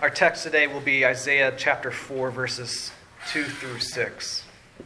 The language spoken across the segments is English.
Our text today will be Isaiah chapter 4, verses 2 through 6.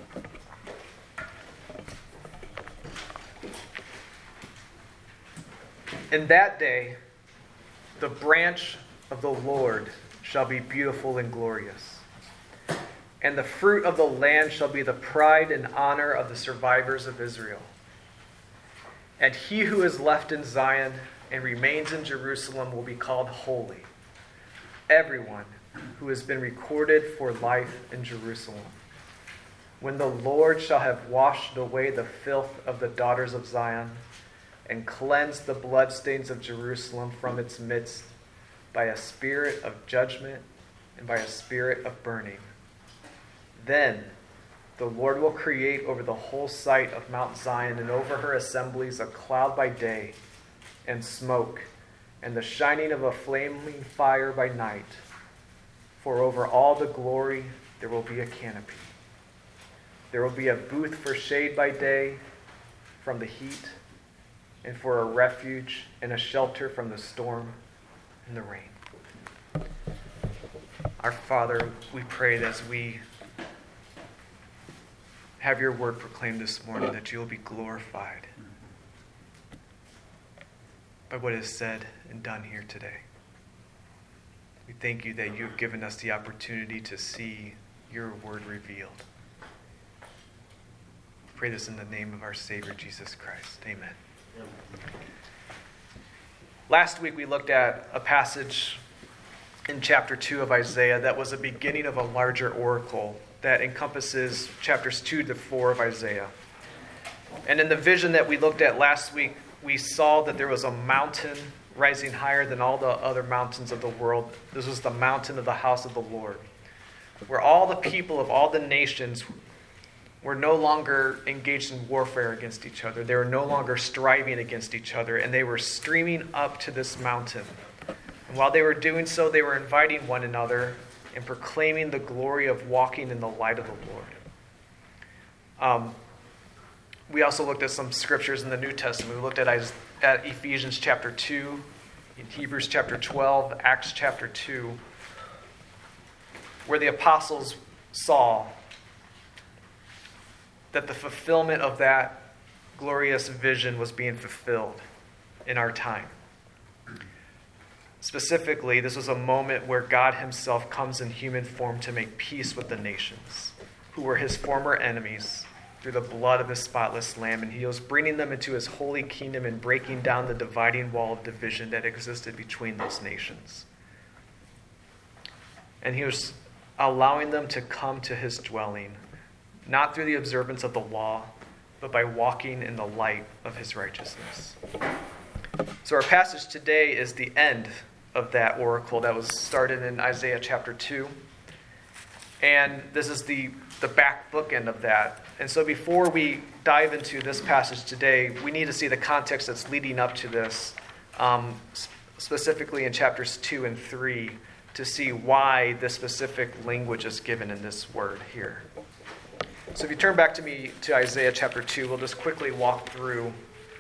In that day, the branch of the Lord shall be beautiful and glorious, and the fruit of the land shall be the pride and honor of the survivors of Israel. And he who is left in Zion and remains in Jerusalem will be called holy, everyone who has been recorded for life in Jerusalem. When the Lord shall have washed away the filth of the daughters of Zion and cleansed the bloodstains of Jerusalem from its midst by a spirit of judgment and by a spirit of burning. Then the Lord will create over the whole site of Mount Zion and over her assemblies a cloud by day and smoke and the shining of a flaming fire by night. For over all the glory there will be a canopy. There will be a booth for shade by day from the heat, and for a refuge and a shelter from the storm and the rain. Our Father, we pray that as we have your word proclaimed this morning, that you will be glorified by what is said and done here today. We thank you that you have given us the opportunity to see your word revealed. We pray this in the name of our Savior, Jesus Christ. Amen. Last week we looked at a passage in chapter 2 of Isaiah that was a beginning of a larger oracle that encompasses chapters 2 to 4 of Isaiah. And in the vision that we looked at last week, we saw that there was a mountain rising higher than all the other mountains of the world. This was the mountain of the house of the Lord, where all the people of all the nations were no longer engaged in warfare against each other. They were no longer striving against each other, and they were streaming up to this mountain. And while they were doing so, they were inviting one another and proclaiming the glory of walking in the light of the Lord. We also looked at some scriptures in the New Testament. We looked at Ephesians chapter 2, in Hebrews chapter 12, Acts chapter 2, where the apostles saw that the fulfillment of that glorious vision was being fulfilled in our time. Specifically, this was a moment where God himself comes in human form to make peace with the nations, who were his former enemies, through the blood of his spotless lamb, and he was bringing them into his holy kingdom and breaking down the dividing wall of division that existed between those nations. And he was allowing them to come to his dwelling, not through the observance of the law, but by walking in the light of his righteousness. So our passage today is the end of that oracle that was started in Isaiah chapter 2. And this is the back bookend of that. And so before we dive into this passage today, we need to see the context that's leading up to this, specifically in chapters 2 and 3, to see why this specific language is given in this word here. So if you turn back to Isaiah chapter 2, we'll just quickly walk through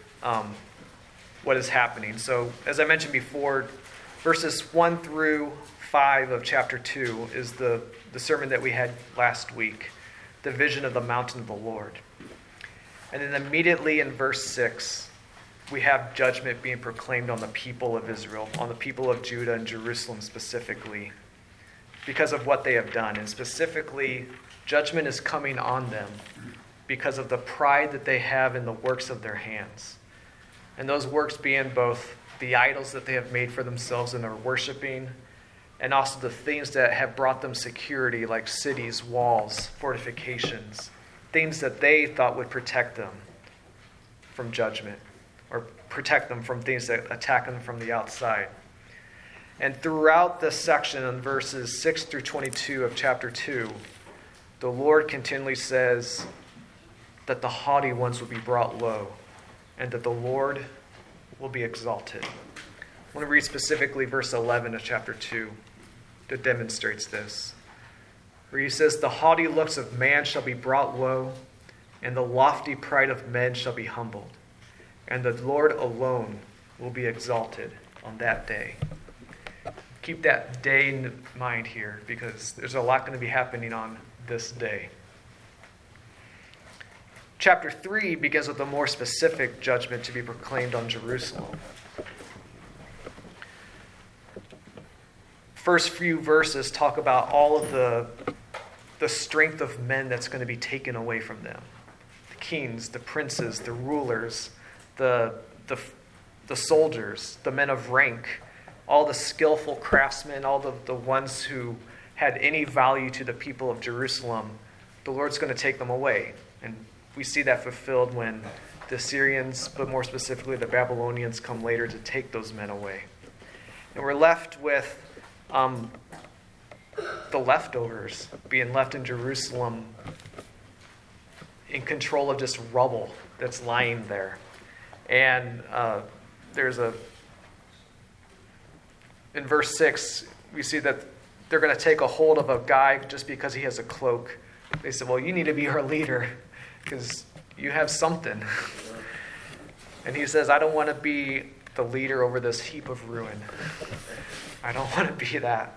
what is happening. So as I mentioned before, verses 1 through 5 of chapter 2 is the sermon that we had last week, the vision of the mountain of the Lord. And then immediately in verse 6, we have judgment being proclaimed on the people of Israel, on the people of Judah and Jerusalem specifically, because of what they have done. And specifically, judgment is coming on them because of the pride that they have in the works of their hands. And those works being both the idols that they have made for themselves and are worshiping, and also the things that have brought them security, like cities, walls, fortifications, things that they thought would protect them from judgment, or protect them from things that attack them from the outside. And throughout this section in verses 6 through 22 of chapter 2, the Lord continually says that the haughty ones will be brought low, and that the Lord will be exalted. I want to read specifically verse 11 of chapter 2 that demonstrates this, where he says, "The haughty looks of man shall be brought low, and the lofty pride of men shall be humbled, and the Lord alone will be exalted on that day." keep that day in mind here, because there's a lot going to be happening on this day. Chapter 3 begins with a more specific judgment to be proclaimed on Jerusalem. First few verses talk about all of the strength of men that's going to be taken away from them. The kings, the princes, the rulers, the soldiers, the men of rank, all the skillful craftsmen, all the ones who had any value to the people of Jerusalem. The Lord's going to take them away. And we see that fulfilled when the Assyrians, but more specifically the Babylonians, come later to take those men away. And we're left with the leftovers being left in Jerusalem in control of just rubble that's lying there. And in verse 6, we see that they're going to take a hold of a guy just because he has a cloak. They said, well, you need to be our leader because you have something. And he says, I don't want to be the leader over this heap of ruin. I don't want to be that.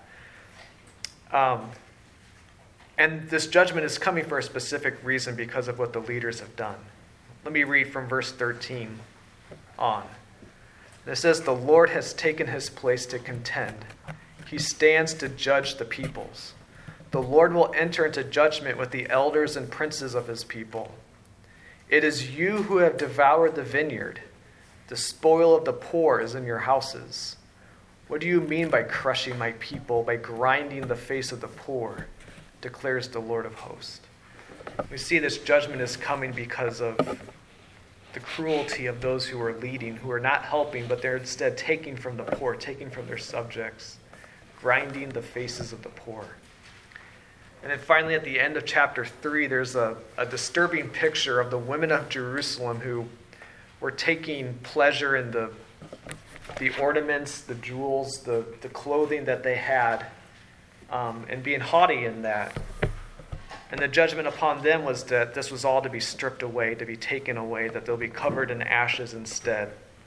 And this judgment is coming for a specific reason because of what the leaders have done. Let me read from verse 13 on. It says, the Lord has taken his place to contend. He stands to judge the peoples. The Lord will enter into judgment with the elders and princes of his people. It is you who have devoured the vineyard. The spoil of the poor is in your houses. What do you mean by crushing my people, by grinding the face of the poor, declares the Lord of hosts. We see this judgment is coming because of the cruelty of those who are leading, who are not helping, but they're instead taking from the poor, taking from their subjects, grinding the faces of the poor. And then finally at the end of chapter 3, there's a disturbing picture of the women of Jerusalem who were taking pleasure in the ornaments, the jewels, the clothing that they had, and being haughty in that. And the judgment upon them was that this was all to be stripped away, to be taken away, that they'll be covered in ashes instead.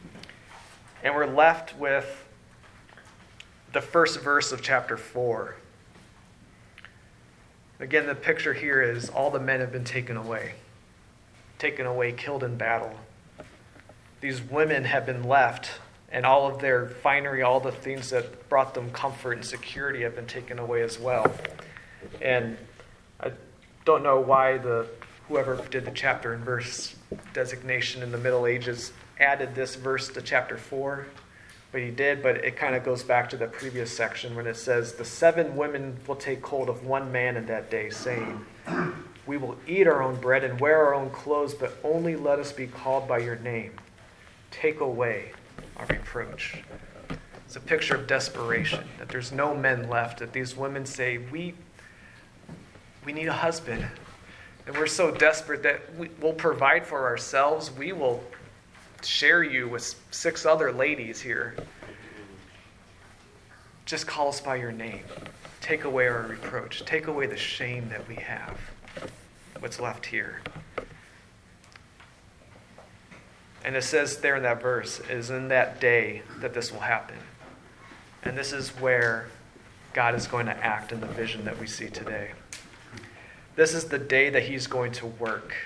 And we're left with the first verse of chapter 4. Again, the picture here is all the men have been taken away, killed in battle. These women have been left, and all of their finery, all the things that brought them comfort and security have been taken away as well. And I don't know why whoever did the chapter and verse designation in the Middle Ages added this verse to chapter 4, but he did. But it kind of goes back to the previous section when it says, the 7 women will take hold of one man in that day, saying, we will eat our own bread and wear our own clothes, but only let us be called by your name. Take away our reproach. It's a picture of desperation, that there's no men left, that these women say, we need a husband. And we're so desperate that we'll provide for ourselves. We will share you with 6 other ladies here. Just call us by your name. Take away our reproach. Take away the shame that we have. What's left here. And it says there in that verse, it is in that day that this will happen. And this is where God is going to act in the vision that we see today. This is the day that he's going to work.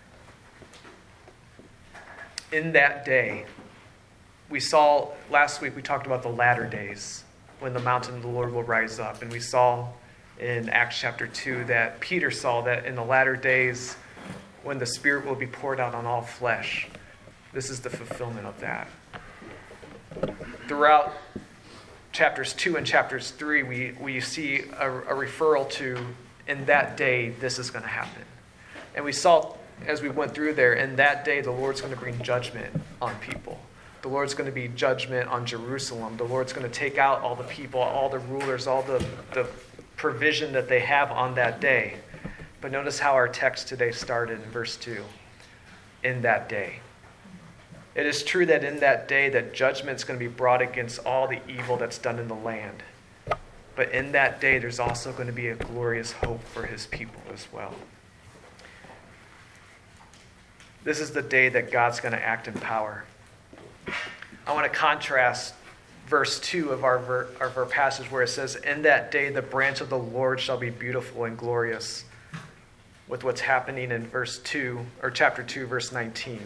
In that day, we saw, last week we talked about the latter days, when the mountain of the Lord will rise up. And we saw in Acts chapter 2 that Peter saw that in the latter days, when the Spirit will be poured out on all flesh. This is the fulfillment of that. Throughout chapters 2 and chapters 3, we see a referral to, in that day, this is going to happen. And we saw, as we went through there, in that day, the Lord's going to bring judgment on people. The Lord's going to be judgment on Jerusalem. The Lord's going to take out all the people, all the rulers, all the provision that they have on that day. But notice how our text today started in verse 2. In that day. It is true that in that day that judgment's going to be brought against all the evil that's done in the land. But in that day, there's also going to be a glorious hope for his people as well. This is the day that God's going to act in power. I want to contrast verse 2 of our passage where it says, "In that day the branch of the Lord shall be beautiful and glorious," with what's happening in verse 2, or chapter 2, verse 19.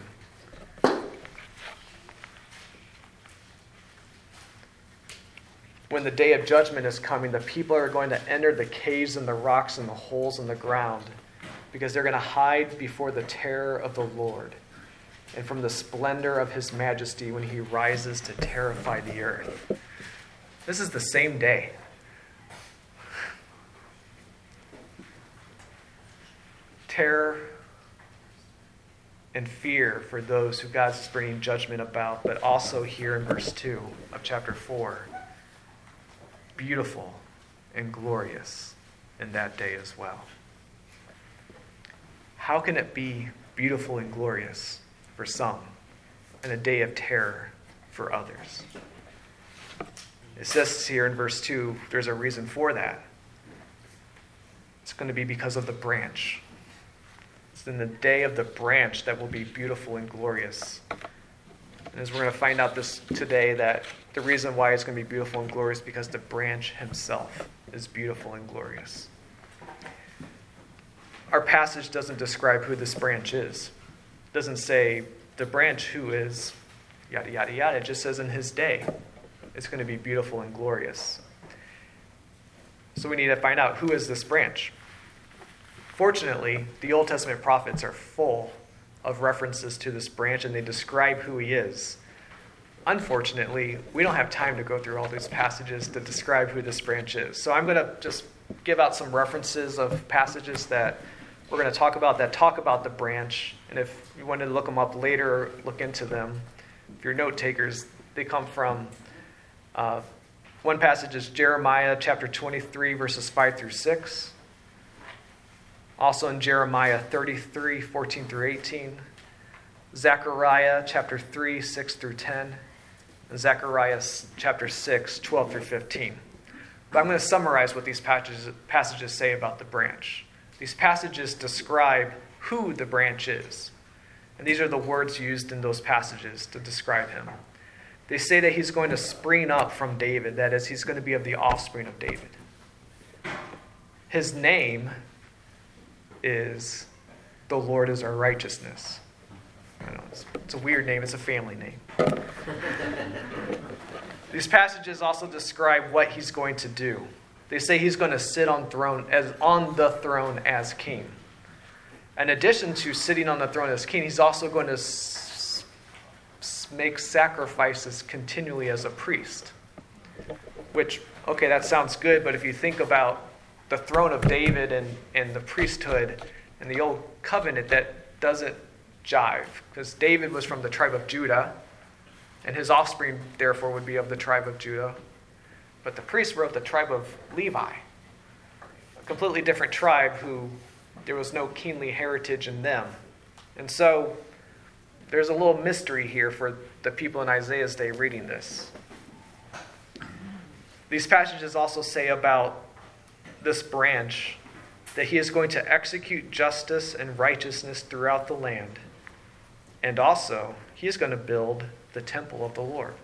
When the day of judgment is coming, the people are going to enter the caves and the rocks and the holes in the ground because they're going to hide before the terror of the Lord and from the splendor of his majesty when he rises to terrify the earth. This is the same day. Terror and fear for those who God's bringing judgment about, but also here in verse 2 of chapter 4, beautiful and glorious in that day as well. How can it be beautiful and glorious for some and a day of terror for others? It says here in verse 2, there's a reason for that. It's going to be because of the branch. It's in the day of the branch that will be beautiful and glorious. And as we're going to find out this today, that the reason why it's going to be beautiful and glorious is because the branch himself is beautiful and glorious. Our passage doesn't describe who this branch is. It doesn't say the branch who is yada, yada, yada. It just says in his day it's going to be beautiful and glorious. So we need to find out, who is this branch? Fortunately, the Old Testament prophets are full of references to this branch, and they describe who he is. Unfortunately, we don't have time to go through all these passages to describe who this branch is. So I'm going to just give out some references of passages that we're going to talk about that talk about the branch. And if you want to look them up later, look into them. If you're note takers, they come from, one passage is Jeremiah chapter 23, verses 5 through 6. Also in Jeremiah 33, 14 through 18. Zechariah chapter 3, 6 through 10. And Zechariah chapter 6, 12 through 15. But I'm going to summarize what these passages say about the branch. These passages describe who the branch is. And these are the words used in those passages to describe him. They say that he's going to spring up from David. That is, he's going to be of the offspring of David. His name is "The Lord is our righteousness." I know, it's a weird name. It's a family name. These passages also describe what he's going to do. They say he's going to sit on the throne as king. In addition to sitting on the throne as king, he's also going to make sacrifices continually as a priest. Which, okay, that sounds good, but if you think about the throne of David and the priesthood and the old covenant, that doesn't jive. Because David was from the tribe of Judah, and his offspring, therefore, would be of the tribe of Judah. But the priests were of the tribe of Levi, a completely different tribe who there was no kingly heritage in them. And so there's a little mystery here for the people in Isaiah's day reading this. These passages also say about this branch that he is going to execute justice and righteousness throughout the land. And also, he is going to build the temple of the Lord.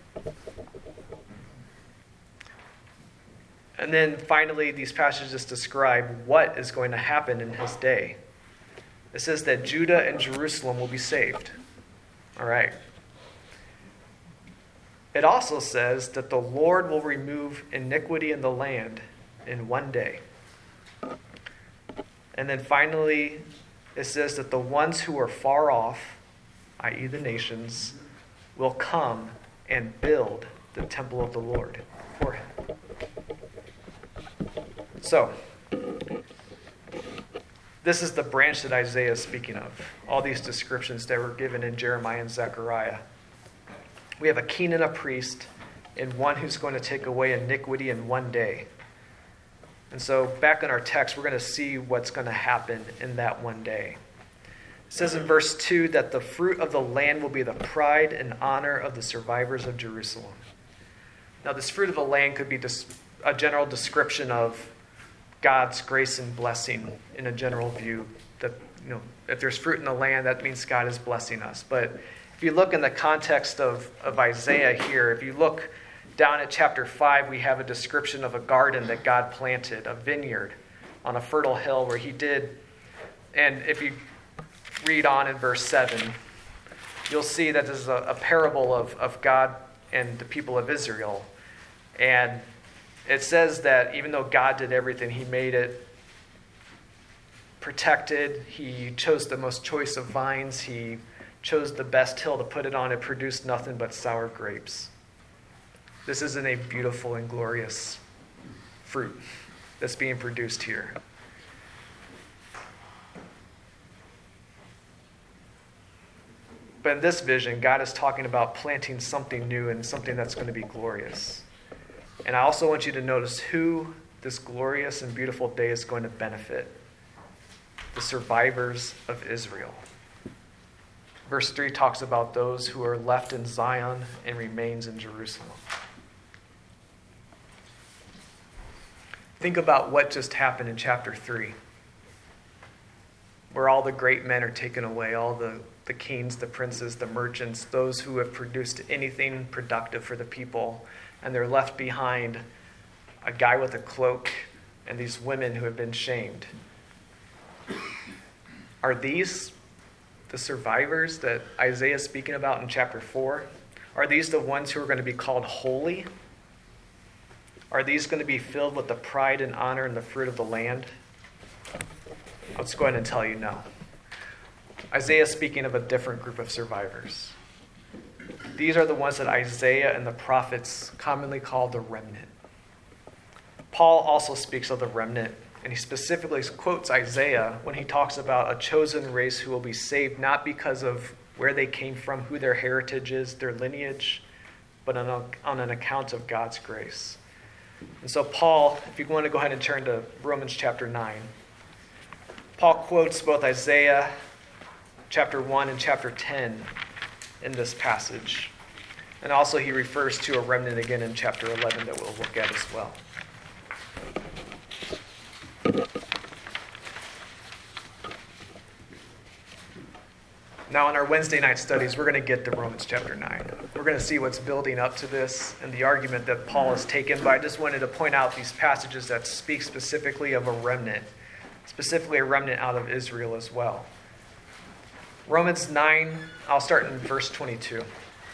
And then finally, these passages describe what is going to happen in his day. It says that Judah and Jerusalem will be saved. All right. It also says that the Lord will remove iniquity in the land in one day. And then finally, it says that the ones who are far off, i.e. the nations, will come and build the temple of the Lord for him. So, this is the branch that Isaiah is speaking of. All these descriptions that were given in Jeremiah and Zechariah. We have a king and a priest, and one who's going to take away iniquity in one day. And so back in our text, we're going to see what's going to happen in that one day. It says in verse 2 that the fruit of the land will be the pride and honor of the survivors of Jerusalem. Now, this fruit of the land could be a general description of God's grace and blessing in a general view. That, if there's fruit in the land, that means God is blessing us. But if you look in the context of Isaiah here, if you look Down at chapter 5, we have a description of a garden that God planted, a vineyard on a fertile hill where he did. And if you read on in verse 7, you'll see that this is a parable of God and the people of Israel. And it says that even though God did everything, he made it protected. He chose the most choice of vines. He chose the best hill to put it on. It produced nothing but sour grapes. This isn't a beautiful and glorious fruit that's being produced here. But in this vision, God is talking about planting something new and something that's going to be glorious. And I also want you to notice who this glorious and beautiful day is going to benefit. The survivors of Israel. Verse 3 talks about those who are left in Zion and remains in Jerusalem. Think about what just happened in chapter 3, where all the great men are taken away, all the kings, the princes, the merchants, those who have produced anything productive for the people, and they're left behind a guy with a cloak and these women who have been shamed. Are these the survivors that Isaiah is speaking about in chapter 4? Are these the ones who are going to be called holy? Are these going to be filled with the pride and honor and the fruit of the land? Let's go ahead and tell you no. Isaiah is speaking of a different group of survivors. These are the ones that Isaiah and the prophets commonly call the remnant. Paul also speaks of the remnant, and he specifically quotes Isaiah when he talks about a chosen race who will be saved not because of where they came from, who their heritage is, their lineage, but on an account of God's grace. And so Paul, if you want to go ahead and turn to Romans chapter 9, Paul quotes both Isaiah chapter 1 and chapter 10 in this passage. And also he refers to a remnant again in chapter 11 that we'll look at as well. Now in our Wednesday night studies, we're going to get to Romans chapter 9. We're going to see what's building up to this and the argument that Paul has taken, but I just wanted to point out these passages that speak specifically of a remnant, specifically a remnant out of Israel as well. Romans 9, I'll start in verse 22.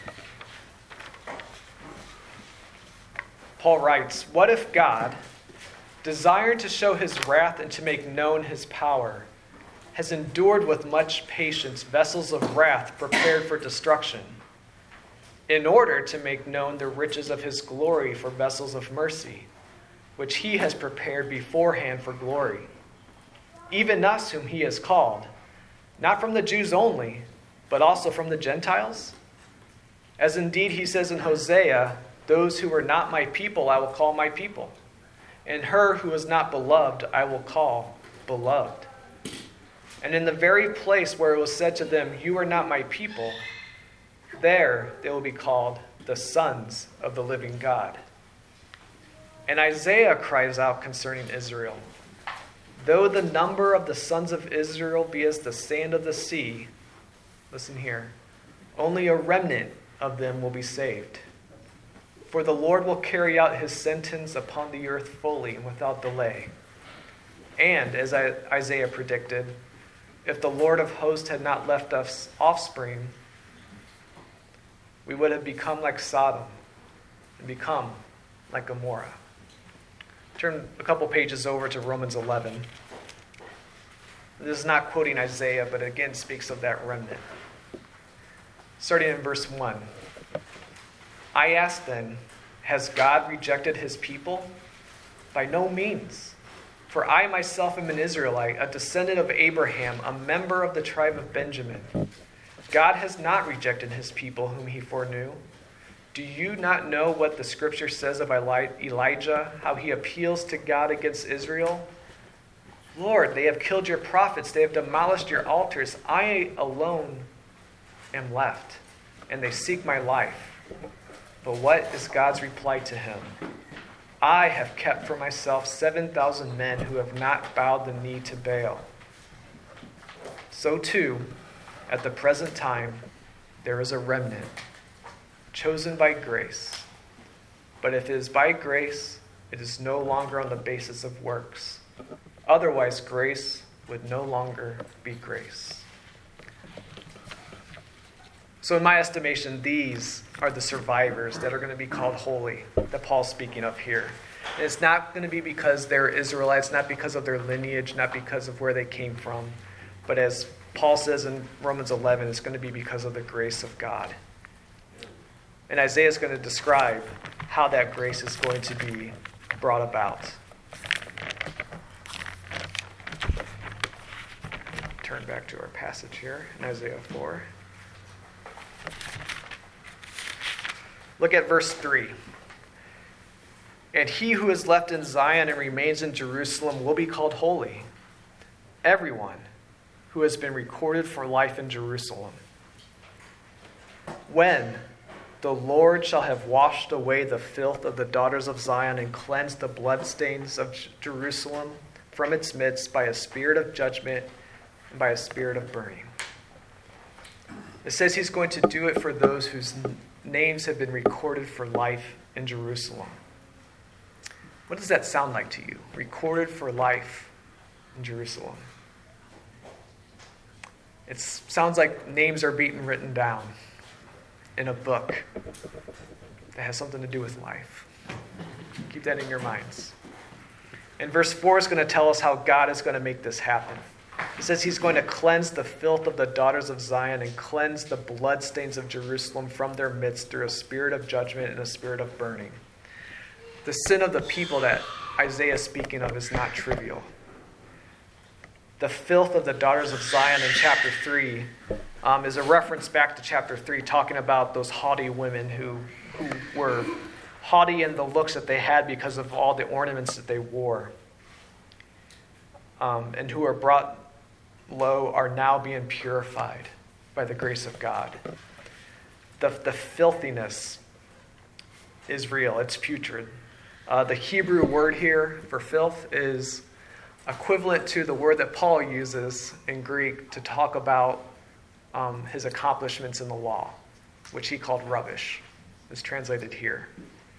Paul writes, "What if God, desiring to show his wrath and to make known his power, has endured with much patience vessels of wrath prepared for destruction, in order to make known the riches of his glory for vessels of mercy, which he has prepared beforehand for glory? Even us whom he has called, not from the Jews only, but also from the Gentiles? As indeed he says in Hosea, those who were not my people I will call my people, and her who is not beloved I will call beloved. And in the very place where it was said to them, you are not my people, there they will be called the sons of the living God." And Isaiah cries out concerning Israel, "Though the number of the sons of Israel be as the sand of the sea," listen here, "only a remnant of them will be saved. For the Lord will carry out his sentence upon the earth fully and without delay." And as Isaiah predicted, if the Lord of hosts had not left us offspring, we would have become like Sodom and become like Gomorrah. Turn a couple pages over to Romans 11. This is not quoting Isaiah, but again speaks of that remnant. Starting in verse 1. "I ask then, has God rejected his people? By no means. For I myself am an Israelite, a descendant of Abraham, a member of the tribe of Benjamin. God has not rejected his people whom he foreknew. Do you not know what the scripture says of Elijah, how he appeals to God against Israel? Lord, they have killed your prophets, they have demolished your altars. I alone am left, and they seek my life." But what is God's reply to him? "I have kept for myself 7,000 men who have not bowed the knee to Baal." So too, at the present time, there is a remnant, chosen by grace, But if it is by grace, it is no longer on the basis of works. Otherwise, grace would no longer be grace. So in my estimation, these are the survivors that are going to be called holy, that Paul's speaking of here. And it's not going to be because they're Israelites, not because of their lineage, not because of where they came from. But as Paul says in Romans 11, it's going to be because of the grace of God. And Isaiah is going to describe how that grace is going to be brought about. Turn back to our passage here in Isaiah 4. Look at verse 3. And he who is left in Zion and remains in Jerusalem will be called holy, everyone who has been recorded for life in Jerusalem. When the Lord shall have washed away the filth of the daughters of Zion and cleansed the bloodstains of Jerusalem from its midst by a spirit of judgment and by a spirit of burning. It says he's going to do it for those whose names have been recorded for life in Jerusalem. What does that sound like to you? Recorded for life in Jerusalem. It sounds like names are being written down in a book that has something to do with life. Keep that in your minds. And verse 4 is going to tell us how God is going to make this happen. It says he's going to cleanse the filth of the daughters of Zion and cleanse the bloodstains of Jerusalem from their midst through a spirit of judgment and a spirit of burning. The sin of the people that Isaiah is speaking of is not trivial. The filth of the daughters of Zion in chapter 3 is a reference back to chapter 3, talking about those haughty women who were haughty in the looks that they had because of all the ornaments that they wore, and who are brought low are now being purified by the grace of God. The filthiness is real. It's putrid. The Hebrew word here for filth is equivalent to the word that Paul uses in Greek to talk about his accomplishments in the law, which he called rubbish. It's translated here.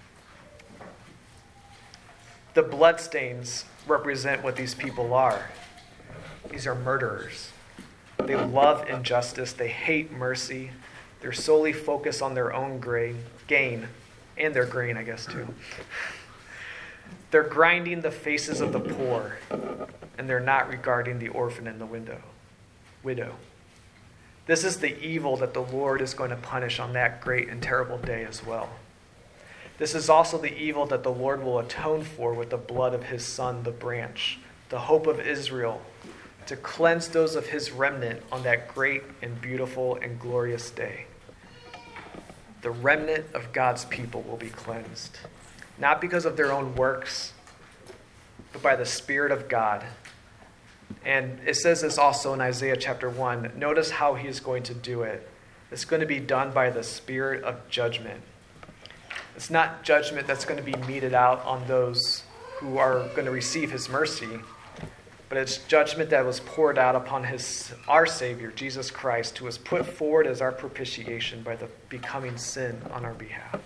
The bloodstains represent what these people are. These are murderers. They love injustice. They hate mercy. They're solely focused on their own gain, and their grain, I guess, too. They're grinding the faces of the poor, and they're not regarding the orphan and the widow. This is the evil that the Lord is going to punish on that great and terrible day as well. This is also the evil that the Lord will atone for with the blood of his Son, the branch, the hope of Israel, to cleanse those of his remnant on that great and beautiful and glorious day. The remnant of God's people will be cleansed, not because of their own works, but by the Spirit of God. And it says this also in Isaiah chapter 1. Notice how he is going to do it. It's going to be done by the Spirit of judgment. It's not judgment that's going to be meted out on those who are going to receive his mercy, but it's judgment that was poured out upon our Savior, Jesus Christ, who was put forward as our propitiation by the becoming sin on our behalf.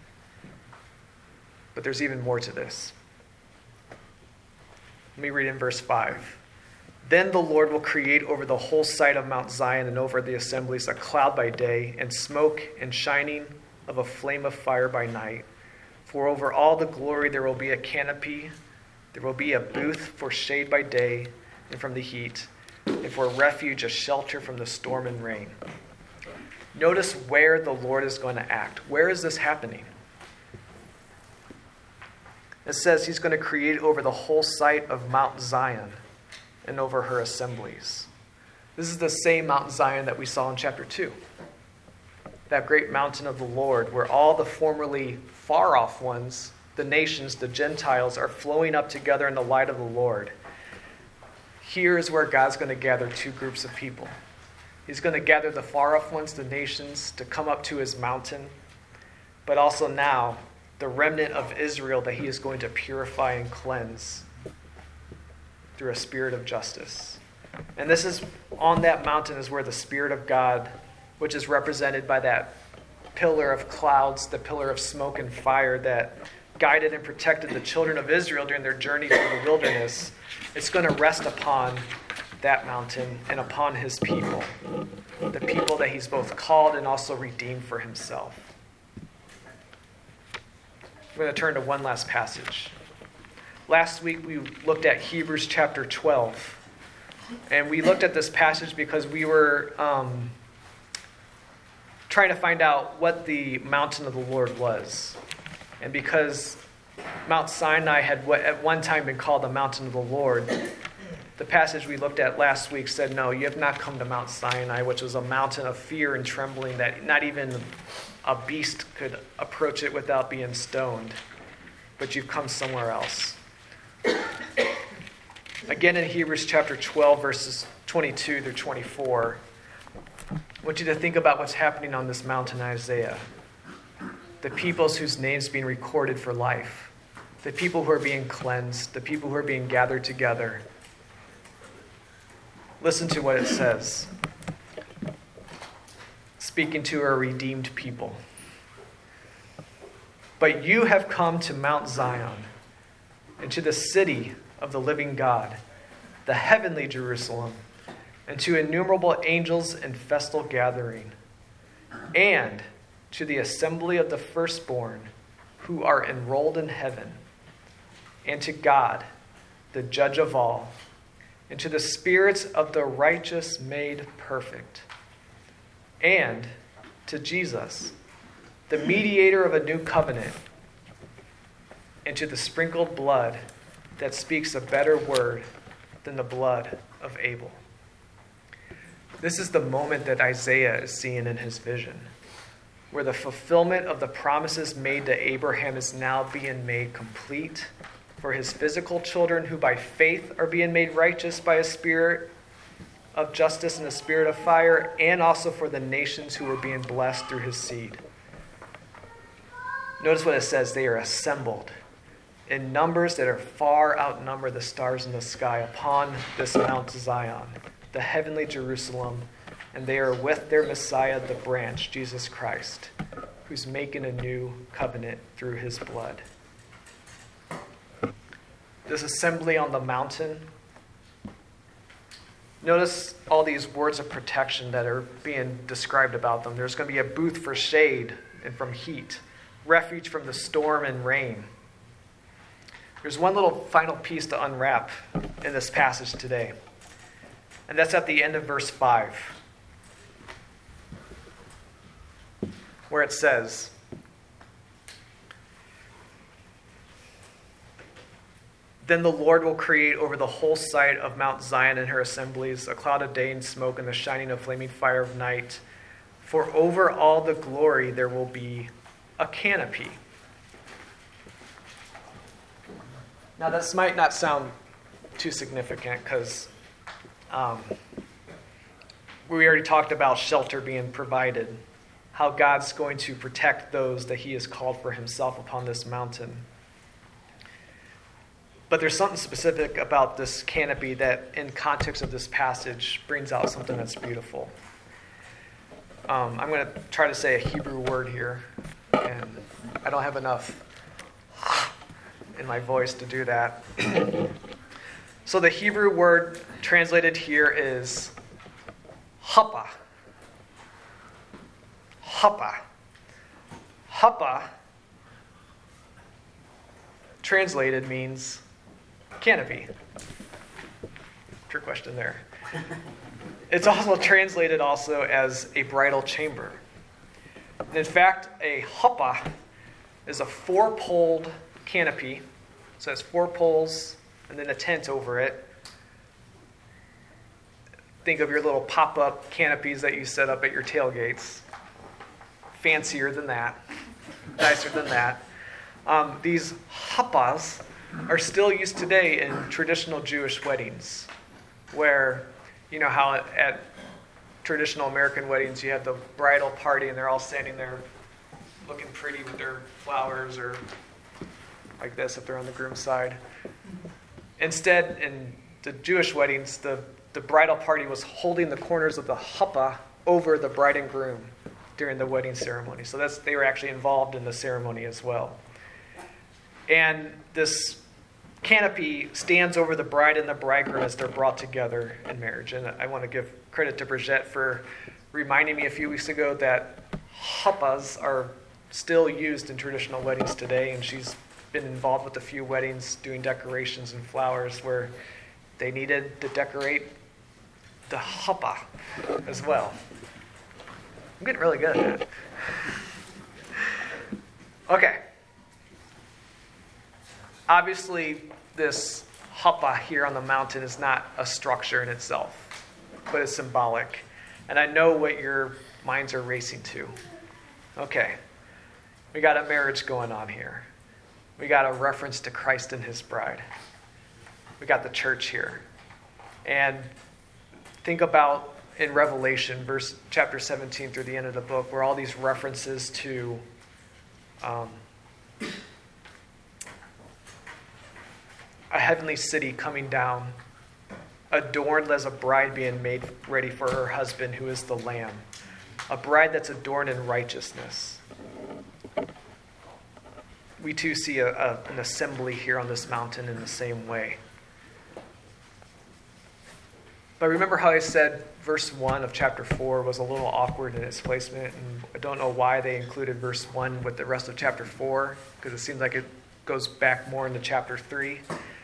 But there's even more to this. Let me read in verse 5. Then the Lord will create over the whole site of Mount Zion and over the assemblies a cloud by day and smoke and shining of a flame of fire by night. For over all the glory there will be a canopy. There will be a booth for shade by day and from the heat, and for refuge a shelter from the storm and rain. Notice where the Lord is going to act. Where is this happening? It says he's going to create over the whole site of Mount Zion and over her assemblies. This is the same Mount Zion that we saw in chapter 2. That great mountain of the Lord, where all the formerly far-off ones, the nations, the Gentiles, are flowing up together in the light of the Lord. Here is where God's going to gather two groups of people. He's going to gather the far-off ones, the nations, to come up to his mountain, but also now the remnant of Israel that he is going to purify and cleanse through a spirit of justice. And this is, on that mountain is where the Spirit of God, which is represented by that pillar of clouds, the pillar of smoke and fire that guided and protected the children of Israel during their journey through the wilderness, it's going to rest upon that mountain and upon his people, the people that he's both called and also redeemed for himself. I'm going to turn to one last passage. Last week we looked at Hebrews chapter 12. And we looked at this passage because we were trying to find out what the mountain of the Lord was. And because Mount Sinai had at one time been called the mountain of the Lord, the passage we looked at last week said, no, you have not come to Mount Sinai, which was a mountain of fear and trembling that not even a beast could approach it without being stoned. But you've come somewhere else. Again, in Hebrews chapter 12, verses 22 through 24, I want you to think about what's happening on this mountain, Isaiah. The peoples whose names being recorded for life. The people who are being cleansed. The people who are being gathered together. Listen to what it says. Speaking to a redeemed people. But you have come to Mount Zion, and to the city of the living God, the heavenly Jerusalem, and to innumerable angels in festal gathering, and to the assembly of the firstborn who are enrolled in heaven, and to God, the judge of all, and to the spirits of the righteous made perfect, and to Jesus, the mediator of a new covenant, and to the sprinkled blood that speaks a better word than the blood of Abel. This is the moment that Isaiah is seeing in his vision, where the fulfillment of the promises made to Abraham is now being made complete for his physical children who by faith are being made righteous by a spirit of justice and a spirit of fire, and also for the nations who are being blessed through his seed. Notice what it says, they are assembled in numbers that are far outnumber the stars in the sky upon this Mount Zion, the heavenly Jerusalem, and they are with their Messiah, the branch, Jesus Christ, who's making a new covenant through his blood. This assembly on the mountain, notice all these words of protection that are being described about them. There's going to be a booth for shade and from heat, refuge from the storm and rain. There's one little final piece to unwrap in this passage today, and that's at the end of verse 5, where it says, "Then the Lord will create over the whole site of Mount Zion and her assemblies a cloud of day and smoke and the shining of flaming fire of night. For over all the glory there will be a canopy." Now, this might not sound too significant because we already talked about shelter being provided, how God's going to protect those that he has called for himself upon this mountain. But there's something specific about this canopy that, in context of this passage, brings out something that's beautiful. I'm going to try to say a Hebrew word here, and I don't have enough in my voice to do that. So the Hebrew word translated here is huppah. Huppah. Huppah, translated, means canopy. Trick question there. It's also translated also as a bridal chamber. And in fact, a huppah is a four-poled canopy. So it's 4 poles and then a tent over it. Think of your little pop-up canopies that you set up at your tailgates. Fancier than that. Nicer than that. These huppahs are still used today in traditional Jewish weddings, where, you know how at traditional American weddings you have the bridal party and they're all standing there looking pretty with their flowers, or like this if they're on the groom's side. Instead, in the Jewish weddings, the bridal party was holding the corners of the huppah over the bride and groom during the wedding ceremony. So they were actually involved in the ceremony as well. And this canopy stands over the bride and the bridegroom as they're brought together in marriage. And I want to give credit to Brigitte for reminding me a few weeks ago that chuppas are still used in traditional weddings today, and she's been involved with a few weddings doing decorations and flowers where they needed to decorate the chuppah as well. I'm getting really good at that. Okay. Obviously, this chuppah here on the mountain is not a structure in itself, but it's symbolic. And I know what your minds are racing to. Okay. We got a marriage going on here. We got a reference to Christ and his bride. We got the church here. And think about in Revelation, chapter 17 through the end of the book, where all these references to a heavenly city coming down, adorned as a bride being made ready for her husband, who is the Lamb. A bride that's adorned in righteousness. We too see an assembly here on this mountain in the same way. But remember how I said verse 1 of chapter 4 was a little awkward in its placement, and I don't know why they included verse 1 with the rest of chapter 4, because it seems like it goes back more into chapter 3.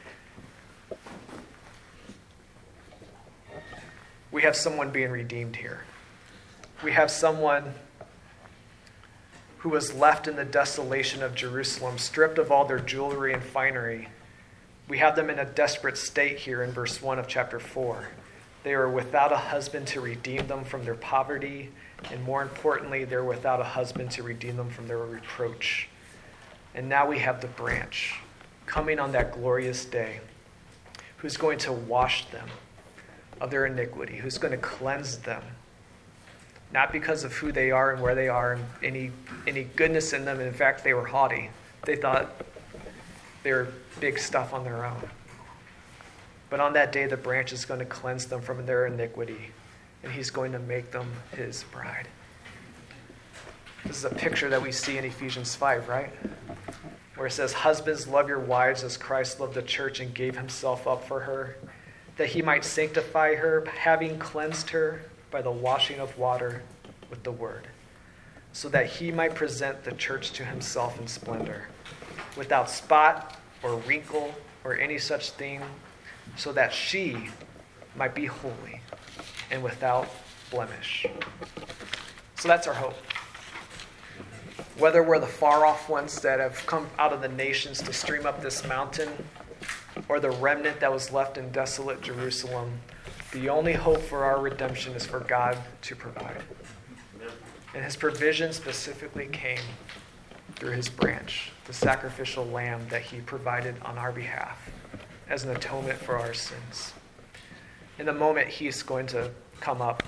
We have someone being redeemed here. We have someone who was left in the desolation of Jerusalem, stripped of all their jewelry and finery. We have them in a desperate state here in verse 1 of chapter 4. They are without a husband to redeem them from their poverty, and more importantly, they're without a husband to redeem them from their reproach. And now we have the branch coming on that glorious day, who's going to wash them of their iniquity, who's going to cleanse them, not because of who they are and where they are and any goodness in them. And in fact, they were haughty. They thought they were big stuff on their own. But on that day, the branch is going to cleanse them from their iniquity, and he's going to make them his bride. This is a picture that we see in Ephesians 5, right? Where it says, "Husbands, love your wives as Christ loved the church and gave himself up for her, that he might sanctify her, having cleansed her by the washing of water with the word, so that he might present the church to himself in splendor, without spot or wrinkle or any such thing, so that she might be holy and without blemish." So that's our hope. Whether we're the far-off ones that have come out of the nations to stream up this mountain, or the remnant that was left in desolate Jerusalem, the only hope for our redemption is for God to provide. And his provision specifically came through his branch, the sacrificial lamb that he provided on our behalf as an atonement for our sins. In a moment, he's going to come up